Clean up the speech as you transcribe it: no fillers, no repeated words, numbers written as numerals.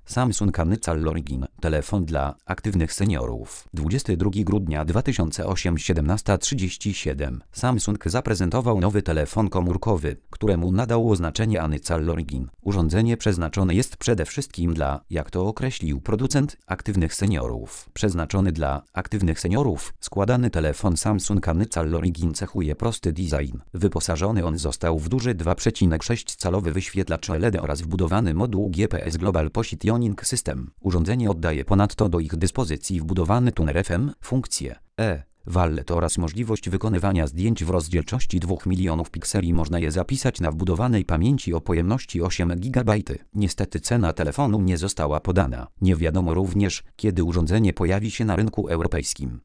Samsung Anycal Origin. Telefon dla aktywnych seniorów. 22 grudnia 2008, 17:37. Samsung zaprezentował nowy telefon komórkowy, któremu nadał oznaczenie Anycal Origin. Urządzenie przeznaczone jest przede wszystkim dla, jak to określił producent, aktywnych seniorów. Przeznaczony dla aktywnych seniorów, składany telefon Samsung Anycal Origin cechuje prosty design. Wyposażony on został w duży 2,6-calowy wyświetlacz LED oraz wbudowany moduł GPS Global Positioning System. Urządzenie oddaje ponadto do ich dyspozycji wbudowany tuner FM, funkcję Wallet oraz możliwość wykonywania zdjęć w rozdzielczości 2 milionów pikseli. Można je zapisać na wbudowanej pamięci o pojemności 8 GB. Niestety cena telefonu nie została podana. Nie wiadomo również, kiedy urządzenie pojawi się na rynku europejskim.